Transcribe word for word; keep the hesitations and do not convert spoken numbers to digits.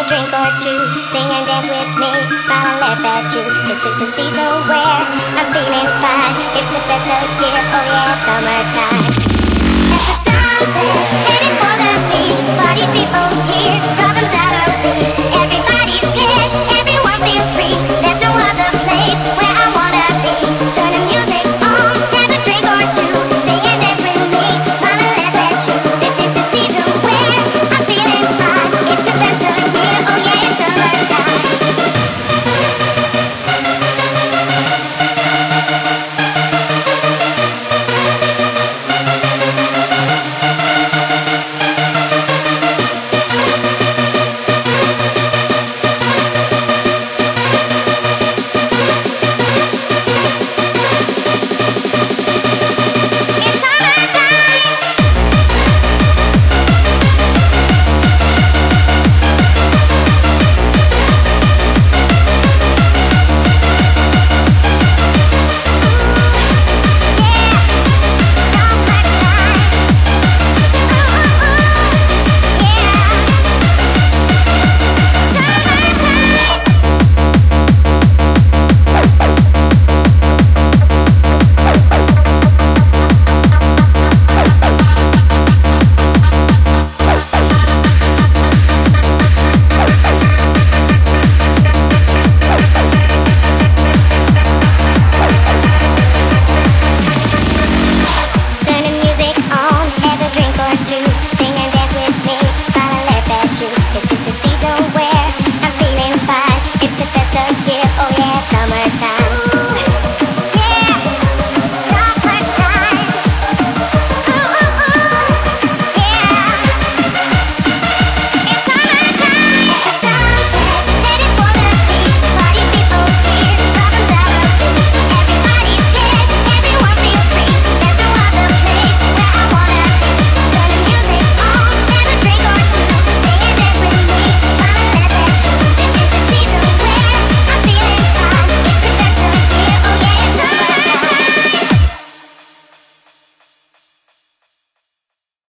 drink or two, sing and dance with me, smile and laugh at you. It's ecstasy, so where I'm feeling fine. It's the best of the year, oh yeah, it's summertime. At the sunset, heading for the beach, party people's here, problems out.